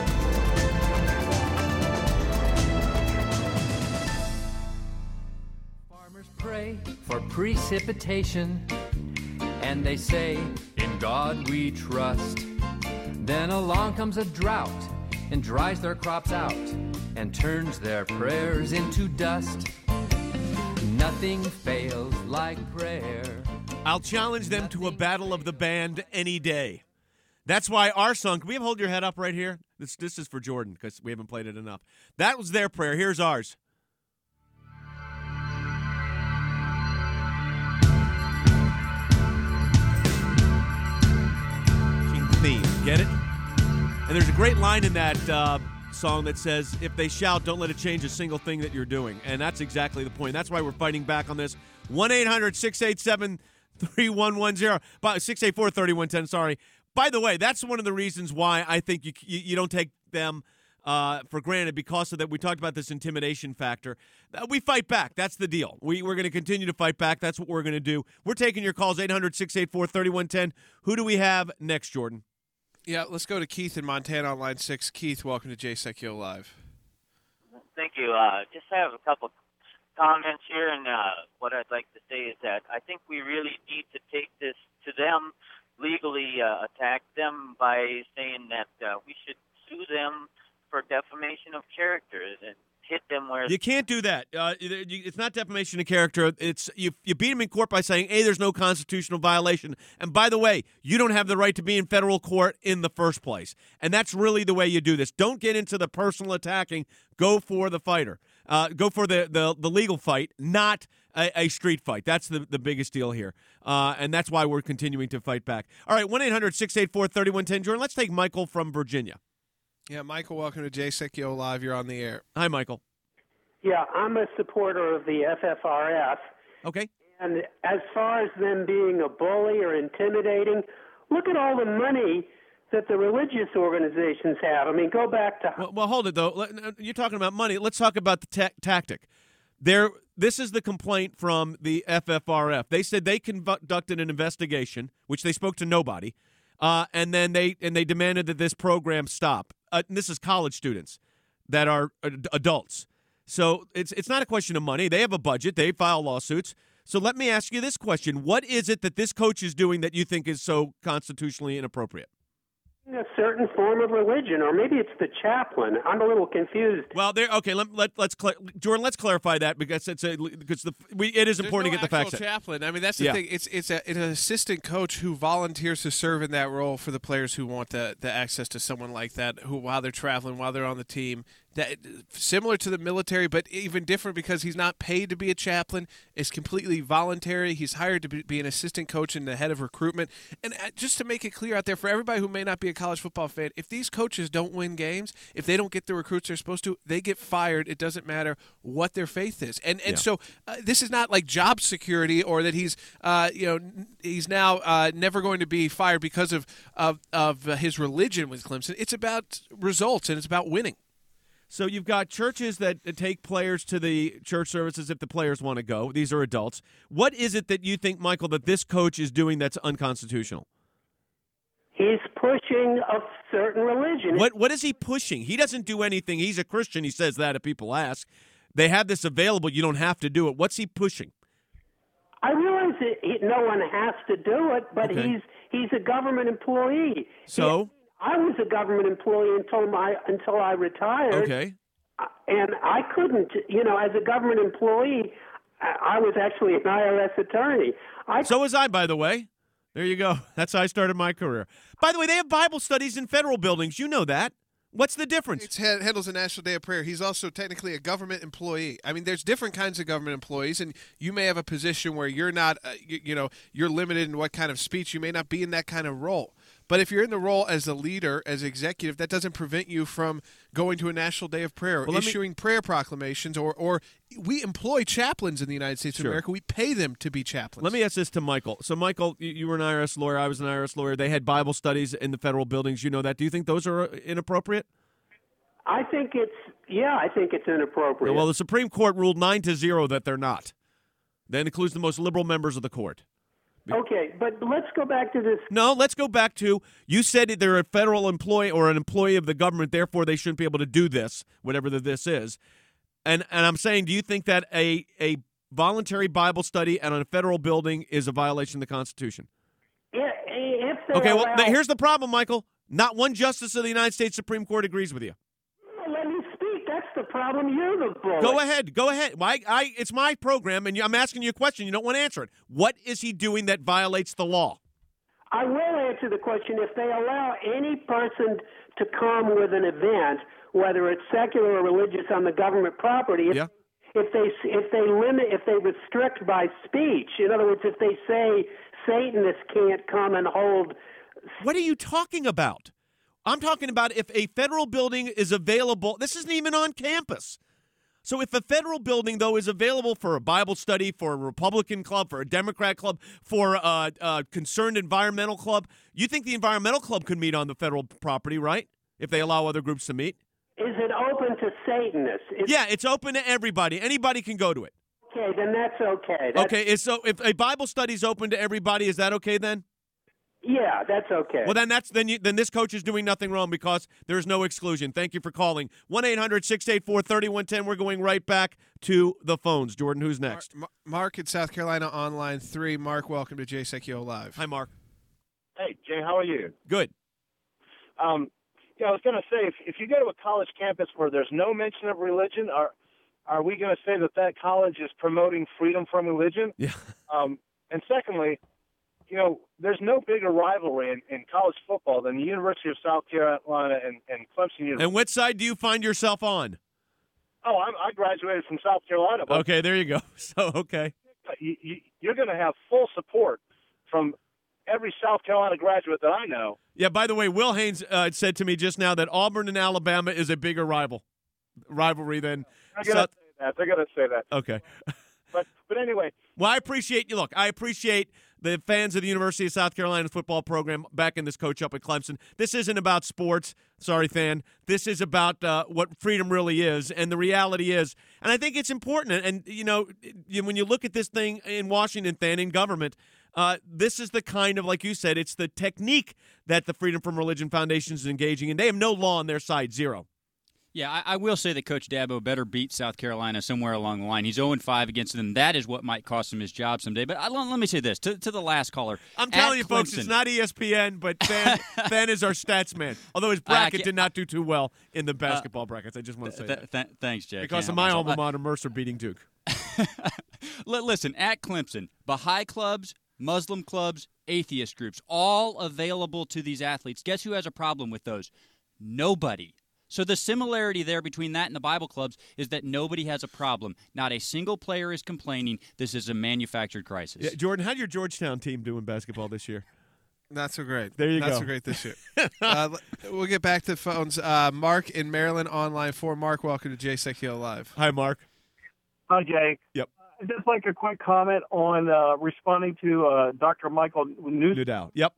Pray for precipitation, and they say, in God we trust. Then along comes a drought and dries their crops out and turns their prayers into dust. Nothing fails like prayer. I'll challenge them to a battle of the band any day. That's why our song, can we have Hold Your Head Up right here? This is for Jordan because we haven't played it enough. That was their prayer. Here's ours. Theme. Get it? And there's a great line in that song that says, if they shout, don't let it change a single thing that you're doing. And that's exactly the point. That's why we're fighting back on this. 1-800-687-3110. 684-3110, sorry. By the way, that's one of the reasons why I think you don't take them for granted, because of that. We talked about this intimidation factor. We fight back. That's the deal. We're going to continue to fight back. That's what we're going to do. We're taking your calls, 800-684-3110. Who do we have next, Jordan? Yeah, let's go to Keith in Montana on line 6. Keith, welcome to Jay Sekulow Live. Thank you. Just have a couple comments here, and what I'd like to say is that I think we really need to take this to them, legally attack them by saying that we should sue them for defamation of character and hit them where you can't do that. It's not defamation of character. It's you beat them in court by saying, "Hey, there's no constitutional violation." And by the way, you don't have the right to be in federal court in the first place. And that's really the way you do this. Don't get into the personal attacking. Go for the fighter. Go for the legal fight, not a street fight. That's the biggest deal here. And that's why we're continuing to fight back. All right, 1-800-684-3110. Jordan, let's take Michael from Virginia. Yeah, Michael, welcome to Jay Sekulow Live. You're on the air. Hi, Michael. Yeah, I'm a supporter of the FFRF. Okay. And as far as them being a bully or intimidating, look at all the money that the religious organizations have. I mean, go back to... Well, hold it, though. You're talking about money. Let's talk about the tactic. This is the complaint from the FFRF. They said they conducted an investigation, which they spoke to nobody, and then they demanded that this program stop. And this is college students that are adults. So it's not a question of money. They have a budget. They file lawsuits. So let me ask you this question. What is it that this coach is doing that you think is so constitutionally inappropriate? A certain form of religion, or maybe it's the chaplain. I'm a little confused. Well, okay. Let's Jordan. Let's clarify that because it is important to get the facts. There's no actual chaplain. I mean, that's the thing. It's an assistant coach who volunteers to serve in that role for the players who want the access to someone like that, who while they're traveling, while they're on the team, that similar to the military, but even different because he's not paid to be a chaplain. It's completely voluntary. He's hired to be an assistant coach and the head of recruitment. And just to make it clear out there for everybody who may not be a college football fan, if these coaches don't win games, if they don't get the recruits they're supposed to, they get fired. It doesn't matter what their faith is. And so this is not like job security or that he's he's now never going to be fired because of his religion with Clemson. It's about results and it's about winning. So you've got churches that take players to the church services if the players want to go. These are adults. What is it that you think, Michael, that this coach is doing that's unconstitutional? He's pushing a certain religion. What is he pushing? He doesn't do anything. He's a Christian. He says that if people ask. They have this available. You don't have to do it. What's he pushing? I realize that no one has to do it, but he's a government employee. So? I was a government employee until I retired. Okay. And I couldn't, as a government employee, I was actually an IRS attorney. So was I, by the way. There you go. That's how I started my career. By the way, they have Bible studies in federal buildings. You know that. What's the difference? It's handles a National Day of Prayer. He's also technically a government employee. I mean, there's different kinds of government employees, and you may have a position where you're not, you're limited in what kind of speech. You may not be in that kind of role. But if you're in the role as a leader, as executive, that doesn't prevent you from going to a National Day of Prayer, issuing prayer proclamations, or we employ chaplains in the United States of America. We pay them to be chaplains. Let me ask this to Michael. So, Michael, you were an IRS lawyer. I was an IRS lawyer. They had Bible studies in the federal buildings. You know that. Do you think those are inappropriate? I think it's inappropriate. Well, the Supreme Court ruled 9-0 that they're not. That includes the most liberal members of the court. Okay, but let's go back to this. No, let's go back to, you said they're a federal employee or an employee of the government, therefore they shouldn't be able to do this, whatever this is. And I'm saying, do you think that a voluntary Bible study at a federal building is a violation of the Constitution? Okay, well, here's the problem, Michael. Not one justice of the United States Supreme Court agrees with you. Let me speak. That's the problem. You're the bully. Go ahead. It's my program, and I'm asking you a question. You don't want to answer it. What is he doing that violates the law? I will answer the question. If they allow any person to come with an event, whether it's secular or religious, on the government property, if they restrict by speech, in other words, if they say Satanists can't come and hold. What are you talking about? I'm talking about if a federal building is available. This isn't even on campus. So if a federal building, though, is available for a Bible study, for a Republican club, for a Democrat club, for a concerned environmental club, you think the environmental club could meet on the federal property, right? If they allow other groups to meet? Is it open to Satanists? It's open to everybody. Anybody can go to it. Okay, then that's okay. So if a Bible study is open to everybody, is that okay then? Yeah, that's okay. Well, then this coach is doing nothing wrong because there's no exclusion. Thank you for calling. 1-800-684-3110. We're going right back to the phones. Jordan, who's next? Mark in South Carolina on line 3. Mark, welcome to JSECO Live. Hi, Mark. Hey, Jay, how are you? Good. I was going to say, if you go to a college campus where there's no mention of religion, are we going to say that college is promoting freedom from religion? Yeah. And secondly, there's no bigger rivalry in college football than the University of South Carolina and Clemson University. And what side do you find yourself on? Oh, I graduated from South Carolina. Okay, there you go. So, okay. You're going to have full support from every South Carolina graduate that I know. Yeah, by the way, Will Haynes said to me just now that Auburn and Alabama is a bigger rivalry than They're going to say that. They're going to say that. Okay. But anyway. Well, I appreciate you. Look, I appreciate the fans of the University of South Carolina football program backing this coach up at Clemson. This isn't about sports. Sorry, fan. This is about what freedom really is. And the reality is, and I think it's important, and when you look at this thing in Washington, fan, in government, this is the kind of, like you said, it's the technique that the Freedom from Religion Foundation is engaging in. They have no law on their side, zero. Yeah, I will say that Coach Dabo better beat South Carolina somewhere along the line. He's 0-5 against them. That is what might cost him his job someday. But let me say this to the last caller. I'm telling you, folks, it's not ESPN, but Fan is our stats man. Although his bracket did not do too well in the basketball brackets. I just want to say that. Thanks, Jack. Because of my alma mater, Mercer beating Duke. Listen, at Clemson, Baha'i clubs, Muslim clubs, atheist groups, all available to these athletes. Guess who has a problem with those? Nobody. So the similarity there between that and the Bible clubs is that nobody has a problem. Not a single player is complaining. This is a manufactured crisis. Yeah, Jordan, how'd your Georgetown team do in basketball this year? Not so great. There you go. Not so great this year. We'll get back to the phones. Mark in Maryland on line 4. Mark, welcome to Jay Sekulow Live. Hi, Mark. Hi, Jay. Yep. Just like a quick comment on responding to Dr. Michael Newdow. Yep.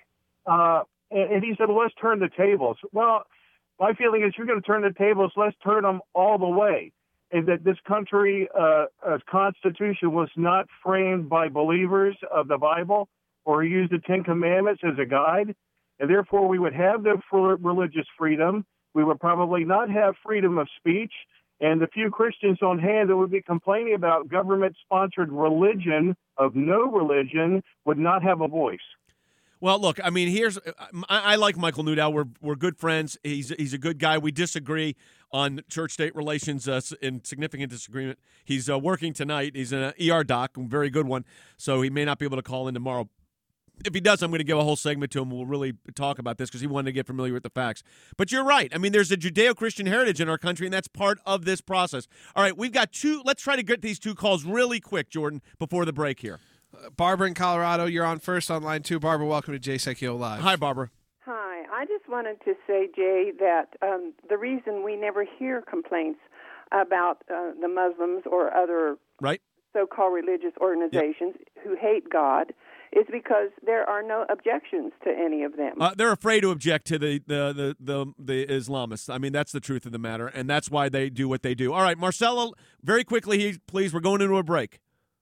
And he said, let's turn the tables. Well, my feeling is you're going to turn the tables, let's turn them all the way. And that this country, Constitution was not framed by believers of the Bible or used the Ten Commandments as a guide. And therefore, we would have the religious freedom. We would probably not have freedom of speech. And the few Christians on hand that would be complaining about government-sponsored religion of no religion would not have a voice. Well, look, I mean, I like Michael Newdow. We're good friends. He's a good guy. We disagree on church-state relations in significant disagreement. He's working tonight. He's an ER doc, a very good one, so he may not be able to call in tomorrow. If he does, I'm going to give a whole segment to him. We'll really talk about this because he wanted to get familiar with the facts. But you're right. I mean, there's a Judeo-Christian heritage in our country, and that's part of this process. All right, we've got two. Let's try to get these two calls really quick, Jordan, before the break here. Barbara in Colorado, you're on first on line 2. Barbara, welcome to Jay Sekulow Live. Hi, Barbara. Hi. I just wanted to say, Jay, that the reason we never hear complaints about the Muslims or other so-called religious organizations who hate God is because there are no objections to any of them. They're afraid to object to the Islamists. I mean, that's the truth of the matter, and that's why they do what they do. All right, Marcella, very quickly, please. We're going into a break.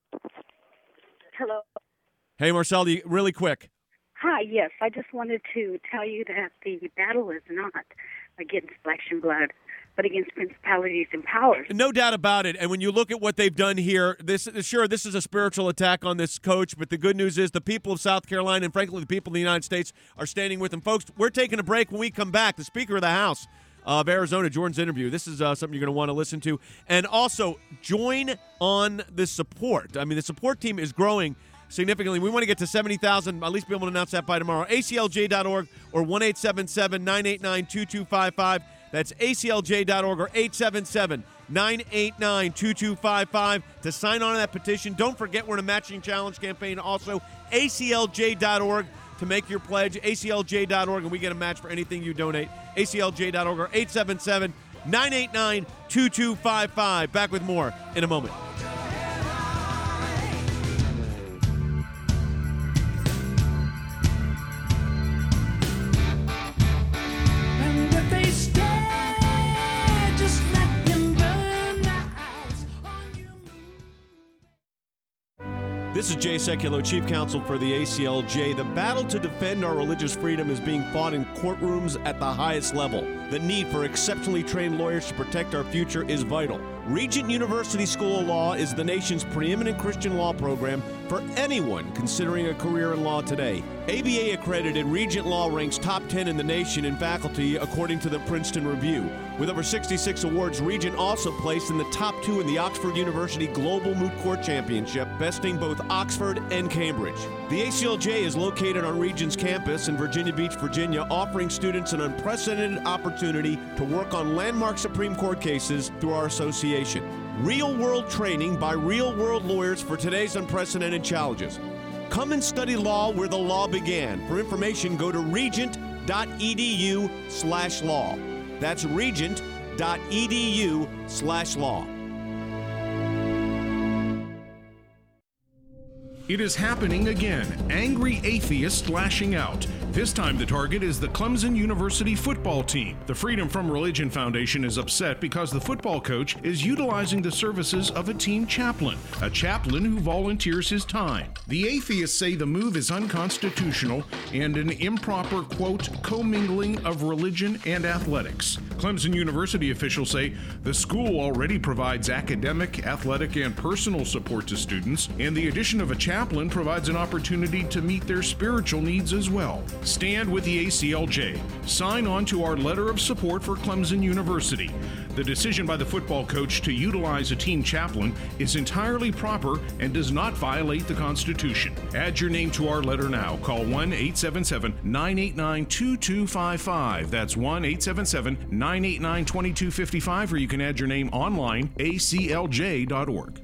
Hello. Hey, Marcella, really quick. Hi, yes. I just wanted to tell you that the battle is not against flesh and blood, but against principalities and powers. No doubt about it. And when you look at what they've done here, this is a spiritual attack on this coach, but the good news is the people of South Carolina and, frankly, the people of the United States are standing with them. Folks, we're taking a break. When we come back, the Speaker of the House of Arizona, Jordan's interview. This is something you're going to want to listen to. And also, join on the support. I mean, the support team is growing significantly. We want to get to 70,000, at least be able to announce that by tomorrow. ACLJ.org or 1-877-989-2255. That's ACLJ.org or 877-989-2255 to sign on to that petition. Don't forget we're in a matching challenge campaign. Also, ACLJ.org to make your pledge. ACLJ.org, and we get a match for anything you donate. ACLJ.org or 877-989-2255. Back with more in a moment. This is Jay Sekulow, Chief Counsel for the ACLJ. The battle to defend our religious freedom is being fought in courtrooms at the highest level. The need for exceptionally trained lawyers to protect our future is vital. Regent University School of Law is the nation's preeminent Christian law program for anyone considering a career in law today. ABA accredited Regent Law ranks top 10 in the nation in faculty according to the Princeton Review. With over 66 awards, Regent also placed in the top 2 in the Oxford University Global Moot Court Championship, besting both Oxford and Cambridge. The ACLJ is located on Regent's campus in Virginia Beach, Virginia, offering students an unprecedented opportunity to work on landmark Supreme Court cases through our association. Real-world training by real-world lawyers for today's unprecedented challenges. Come and study law where the law began. For information, go to regent.edu/law. That's regent.edu/law. It is happening again. Angry atheists lashing out. This time the target is the Clemson University football team. The Freedom from Religion Foundation is upset because the football coach is utilizing the services of a team chaplain, a chaplain who volunteers his time. The atheists say the move is unconstitutional and an improper, quote, commingling of religion and athletics. Clemson University officials say the school already provides academic, athletic, and personal support to students, and the addition of a chaplain provides an opportunity to meet their spiritual needs as well. Stand with the ACLJ. Sign on to our letter of support for Clemson University. The decision by the football coach to utilize a team chaplain is entirely proper and does not violate the Constitution. Add your name to our letter now. Call 1-877-989-2255. That's 1-877-989-2255, or you can add your name online, aclj.org.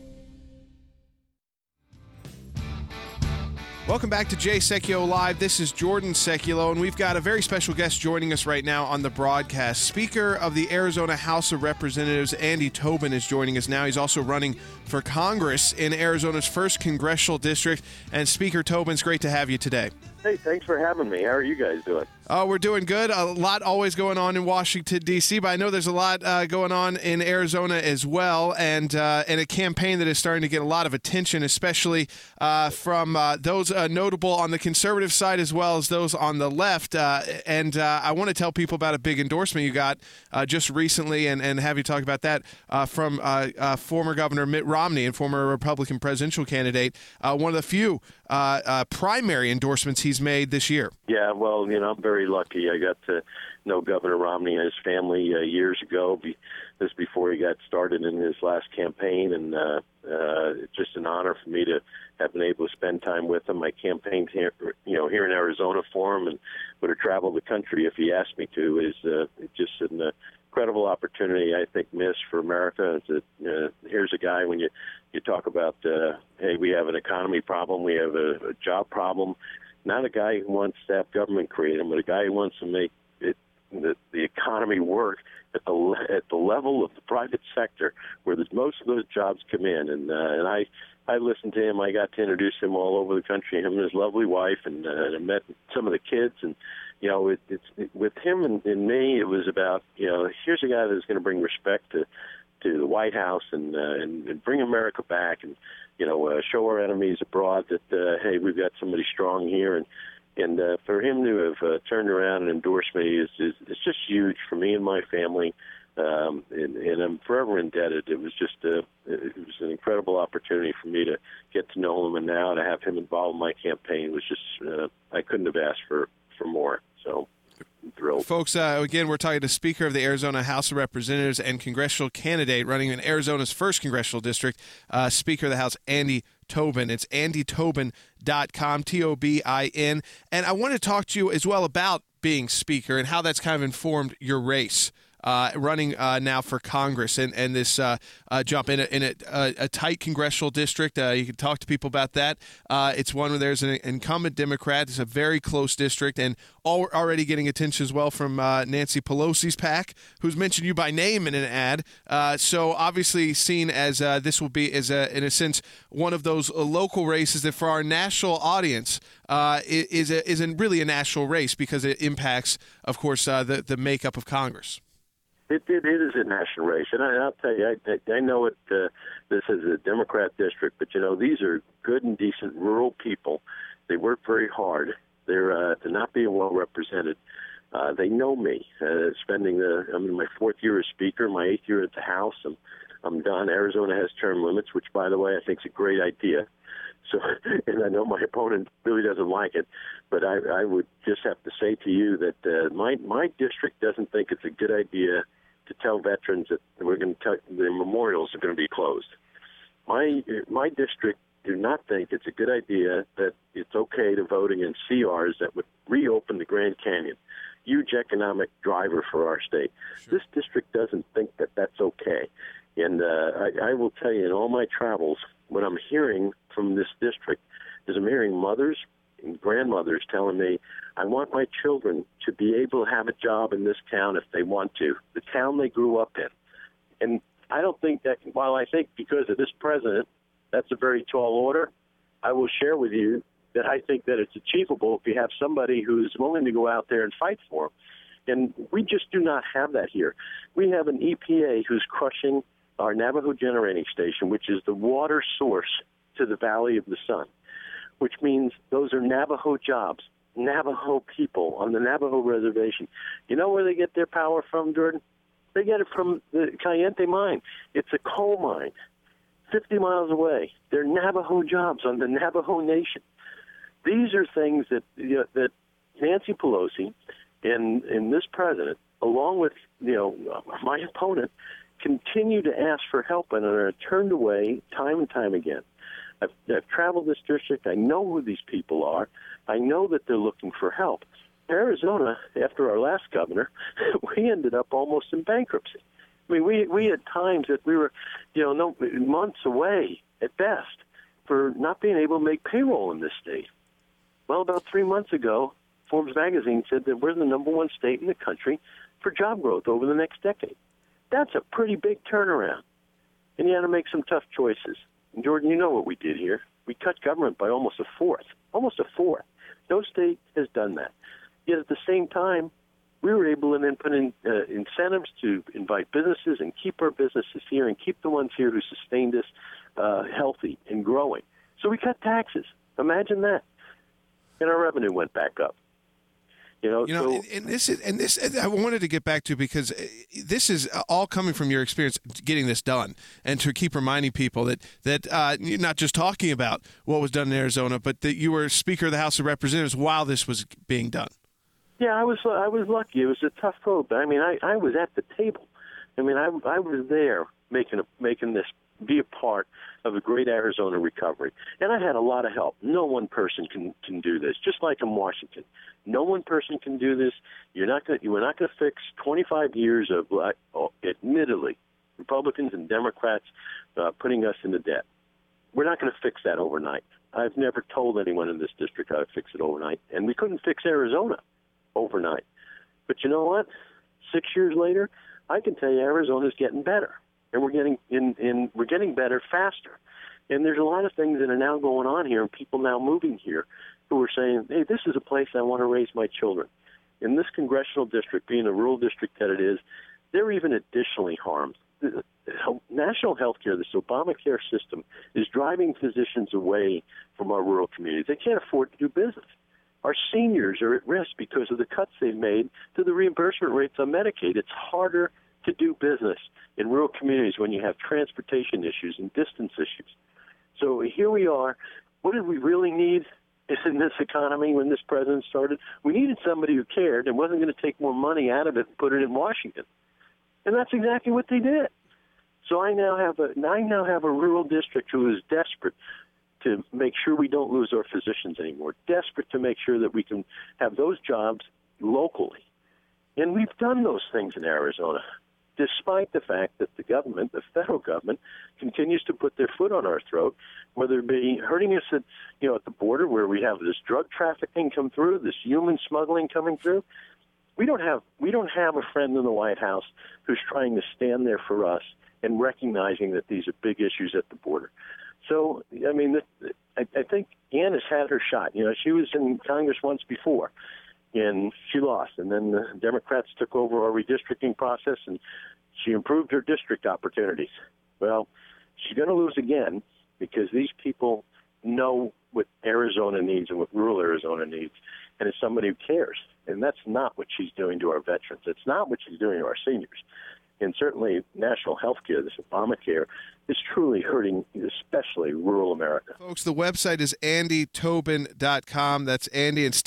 Welcome back to Jay Sekulow Live. This is Jordan Sekulow, and we've got a very special guest joining us right now on the broadcast. Speaker of the Arizona House of Representatives, Andy Tobin, is joining us now. He's also running for Congress in Arizona's 1st Congressional District. And Speaker Tobin, it's great to have you today. Hey, thanks for having me. How are you guys doing? We're doing good. A lot always going on in Washington, D.C., but I know there's a lot going on in Arizona as well, and a campaign that is starting to get a lot of attention, especially from those notable on the conservative side as well as those on the left. And I want to tell people about a big endorsement you got just recently and have you talk about that from former Governor Mitt Romney and former Republican presidential candidate, one of the few primary endorsements he's made this year. Yeah, well, I'm very lucky. I got to know Governor Romney and his family years ago, this before he got started in his last campaign, and it's just an honor for me to have been able to spend time with him. I campaigned here, here in Arizona for him, and would have traveled the country if he asked me to. It's just an incredible opportunity, I think, for America. Here's a guy when you talk about, hey, we have an economy problem, we have a job problem. Not a guy who wants to have government create them, but a guy who wants to make the economy work at the level of the private sector, where most of those jobs come in. And I listened to him. I got to introduce him all over the country, him and his lovely wife, and I met some of the kids. And with him and me, it was about here's a guy that's going to bring respect to the White House and bring America back, and show our enemies abroad that hey, we've got somebody strong here, and for him to have turned around and endorsed me is just huge for me and my family, and I'm forever indebted. It was just it was an incredible opportunity for me to get to know him, and now to have him involved in my campaign was just I couldn't have asked for more. So. Thrilled. Folks, again, we're talking to Speaker of the Arizona House of Representatives and congressional candidate running in Arizona's 1st Congressional District, Speaker of the House, Andy Tobin. It's andytobin.com, Tobin. And I want to talk to you as well about being Speaker and how that's kind of informed your race. Running now for Congress and this jump in a tight congressional district. You can talk to people about that. It's one where there's an incumbent Democrat. It's a very close district, and already getting attention as well from Nancy Pelosi's PAC, who's mentioned you by name in an ad. So obviously seen as this will be, in a sense, one of those local races that for our national audience is really a national race because it impacts, of course, the makeup of Congress. It is a national race, and I'll tell you, I know this is a Democrat district, but these are good and decent rural people. They work very hard. They're not being well represented. They know me. I'm in my 4th year as Speaker, my 8th year at the House. I'm done. Arizona has term limits, which, by the way, I think is a great idea. So, and I know my opponent really doesn't like it, but I would just have to say to you that my district doesn't think it's a good idea to tell veterans that we're going to tell their memorials are going to be closed. My district do not think it's a good idea that it's okay to vote against CRs that would reopen the Grand Canyon, huge economic driver for our state. Sure. This district doesn't think that that's okay. And I will tell you, in all my travels, what I'm hearing from this district is I'm hearing mothers and grandmothers telling me, I want my children to be able to have a job in this town if they want to, the town they grew up in. And I don't think that, while I think because of this president, that's a very tall order, I will share with you that I think that it's achievable if you have somebody who's willing to go out there and fight for them. And we just do not have that here. We have an EPA who's crushing our Navajo Generating Station, which is the water source to the Valley of the Sun, which means those are Navajo jobs, Navajo people on the Navajo reservation. You know where they get their power from, Jordan? They get it from the Cayente mine. It's a coal mine 50 miles away. They're Navajo jobs on the Navajo Nation. These are things that that Nancy Pelosi and this president along with my opponent, continue to ask for help and are turned away time and time again. I've traveled this district. I know who these people are. I know that they're looking for help. Arizona, after our last governor, we ended up almost in bankruptcy. I mean, we had times that we were, months away at best for not being able to make payroll in this state. Well, about 3 months ago, Forbes magazine said that we're the number one state in the country for job growth over the next decade. That's a pretty big turnaround. And you had to make some tough choices. And Jordan, you know what we did here. We cut government by almost a fourth. No state has done that. Yet at the same time, we were able to then put in incentives to invite businesses and keep our businesses here and keep the ones here who sustained us healthy and growing. So we cut taxes. Imagine that. And our revenue went back up. And this I wanted to get back to, because this is all coming from your experience getting this done, and to keep reminding people that you're not just talking about what was done in Arizona, but that you were Speaker of the House of Representatives while this was being done. Yeah, I was lucky. It was a tough road, but I mean, I was at the table. I mean, I was there making this be a part of a great Arizona recovery, and I had a lot of help. No one person can do this. Just like in Washington, no one person can do this. We're not going to fix 25 years of, admittedly, Republicans and Democrats putting us into debt. We're not going to fix that overnight. I've never told anyone in this district how to fix it overnight, and we couldn't fix Arizona overnight. But you know what? 6 years later, I can tell you Arizona's getting better, and we're getting better faster. And there's a lot of things that are now going on here, and people now moving here who are saying, hey, this is a place I want to raise my children. In this congressional district, being a rural district that it is, they're even additionally harmed. The national health care, this Obamacare system, is driving physicians away from our rural communities. They can't afford to do business. Our seniors are at risk because of the cuts they've made to the reimbursement rates on Medicaid. It's harder to do business in rural communities when you have transportation issues and distance issues. So here we are. What did we really need in this economy when this president started? We needed somebody who cared and wasn't going to take more money out of it and put it in Washington. And that's exactly what they did. So I now have a rural district who is desperate to make sure we don't lose our physicians anymore, desperate to make sure that we can have those jobs locally. And we've done those things in Arizona, despite the fact that the government, the federal government, continues to put their foot on our throat, whether it be hurting us at the border where we have this drug trafficking come through, this human smuggling coming through. We don't have a friend in the White House who's trying to stand there for us and recognizing that these are big issues at the border. So, I mean, I think Ann has had her shot. She was in Congress once before, and she lost. And then the Democrats took over our redistricting process, and she improved her district opportunities. Well, she's going to lose again because these people know what Arizona needs and what rural Arizona needs, and it's somebody who cares. And that's not what she's doing to our veterans. It's not what she's doing to our seniors. And certainly national health care, this Obamacare, is truly hurting especially rural America. Folks, the website is andytobin.com. That's Andy, it's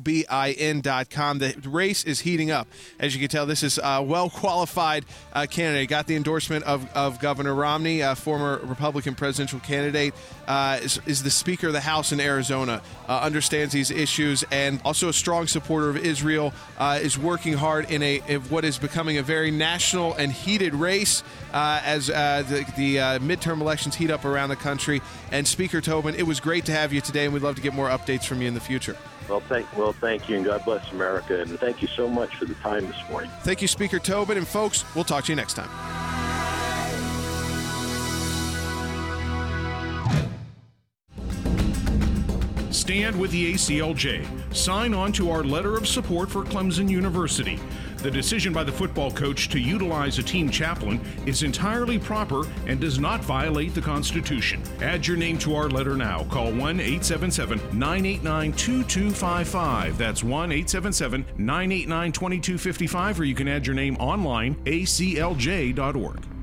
TOBIN.com. The race is heating up. As you can tell, this is a well-qualified candidate. Got the endorsement of Governor Romney, a former Republican presidential candidate, is the Speaker of the House in Arizona, understands these issues, and also a strong supporter of Israel, is working hard in what is becoming a very national and heated race as the midterm elections heat up around the country. And Speaker Tobin, it was great to have you today, and we'd love to get more updates from you in the future. Well, thank you, and God bless America, and thank you so much for the time this morning. Thank you, Speaker Tobin, and folks, we'll talk to you next time. Stand with the ACLJ. Sign on to our letter of support for Clemson University. The decision by the football coach to utilize a team chaplain is entirely proper and does not violate the Constitution. Add your name to our letter now. Call 1-877-989-2255. That's 1-877-989-2255, or you can add your name online, aclj.org.